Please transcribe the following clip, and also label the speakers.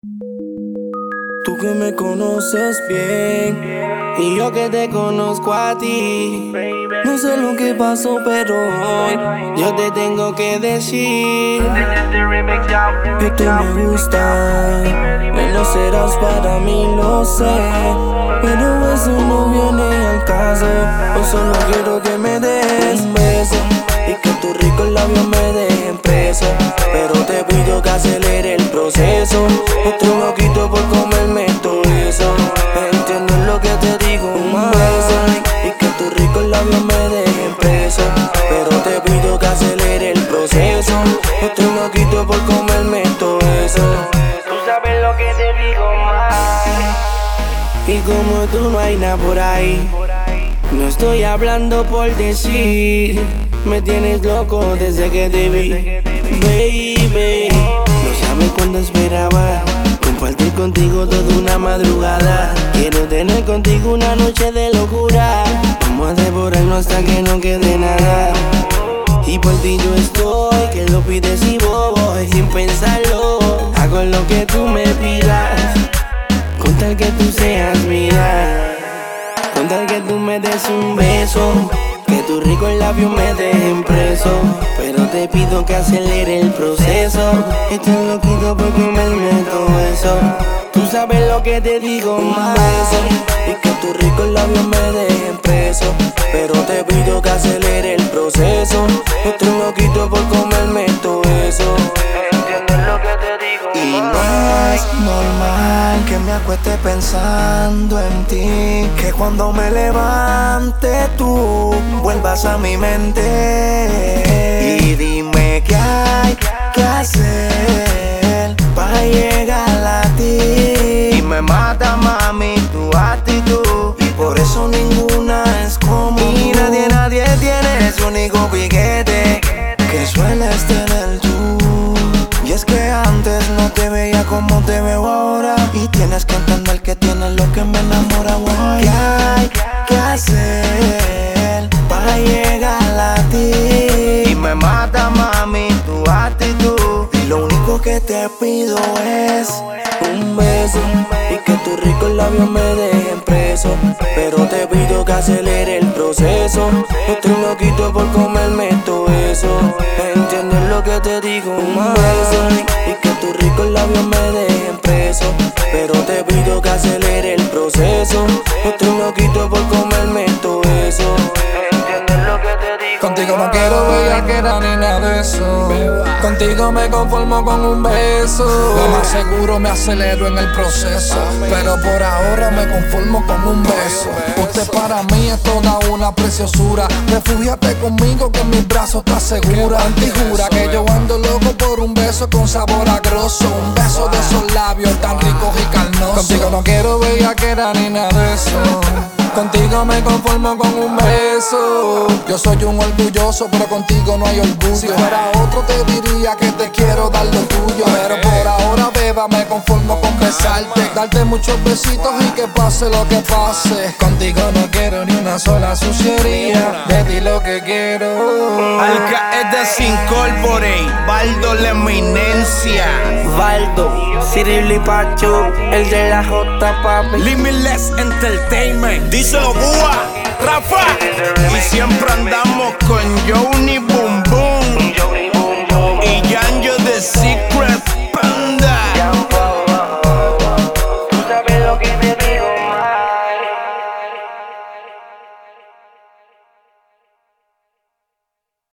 Speaker 1: Tú que me conoces bien y yo que te conozco a ti. No sé lo que pasó, pero hoy yo te tengo que decir que tú me gustas. No serás para mí, lo sé, pero eso no viene al caso. Yo solo quiero que me des un beso y que tus ricos labios me dejen preso. Pero te pido que acelere el proceso. Estoy loquito por comerme todo eso. ¿Entiendes lo que te digo? Un beso y que tus ricos labios me dejen preso. Pero te pido que acelere el proceso. Estoy loquito por comerme todo eso.
Speaker 2: Tú sabes lo que te digo, más.
Speaker 1: Y como tú no hay nada por ahí. No estoy hablando por decir. Me tienes loco desde que te vi, baby. No sabes cuándo esperaba compartir contigo toda una madrugada. Quiero tener contigo una noche de locura. Vamos a devorarnos hasta que no quede nada. Y por ti yo estoy, que lo pides y voy sin pensarlo. Hago lo que tú me pidas, con tal que tú seas mía. Con tal que tú me des un beso, que tus ricos labios me dejen preso. Pero te pido que acelere el proceso. Estoy loquito por comerme todo eso. Tú sabes lo que te digo, más. Y que tus ricos labios me dejen preso. Pero te pido que acelere el proceso. Estoy loquito por comerme todo eso.
Speaker 2: ¿Entiendes lo que te digo?
Speaker 3: Y no es normal que me acueste pensando en ti, que cuando me levante tú vuelvas a mi mente. Y dime qué hay que hacer para llegar a ti. Y me mata, mami, tu actitud, y por eso ninguna es como tú. Y nadie tiene ese único piquete que sueles tener tú. Y es que antes no te veía como te veo ahora, y tienes que entender que tienes lo que me enamora, boy. ¿Qué hay que hacer para llegar a ti? Y me mata, mami, tu actitud, y lo único que te pido es
Speaker 1: un beso y que tus ricos labios me dejen preso. Pero te pido que acelere el proceso. Estoy loquito por comerme todo eso. ¿Entiendes lo que te digo? Un beso y que tus ricos labios me dejen preso. Pero te pido que acelere el proceso. Estoy loquito por comerme todo eso.
Speaker 2: ¿Entiendes lo que te digo?
Speaker 4: Contigo no quiero bellaquera ni nada de eso. Contigo me conformo con un beso. Lo más seguro me acelero en el proceso, pero por ahora me conformo con un beso. Usted para mí es toda una preciosura. Refúgiate conmigo que en mis brazos estás segura. Y jura que yo ando loco por un beso con sabor a grosso. Un beso de esos labios tan ricos y carnosos. Contigo no quiero bellaquera ni nada de eso. Contigo me conformo con un beso. Yo soy un orgulloso, pero contigo no hay orgullo. Si fuera otro te diría que te quiero dar lo tuyo, pero por ahora, beba, me conformo con besarte, darte muchos besitos y que pase lo que pase. Contigo no quiero ni una sola suciería. De ti lo que quiero.
Speaker 5: Alca es de Sin Corporate, Baldo la eminencia.
Speaker 1: Valdo, Cirilo y Pacho, el de la J, papi.
Speaker 5: Limitless Entertainment. Díselo, Búa, Rafa. Y siempre andamos con Johnny Boom Boom y Yanjo de Sick